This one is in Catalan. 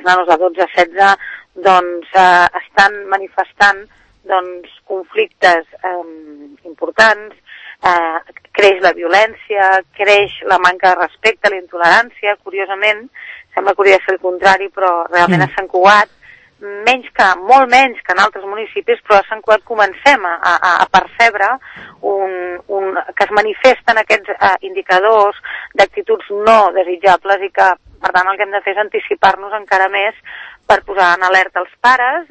els nanos de 12 a 16 doncs estan manifestant doncs conflictes importants, creix la violència, creix la manca de respecte, la intolerància. Curiosament, sembla que hauria de ser el contrari, però realment a Sant Cugat, molt menys que en altres municipis, però a Sant Cugat comencem a percebre que es manifesten aquests indicadors d'actituds no desitjables i que, per tant, el que hem de fer és anticipar-nos encara més per posar en alerta els pares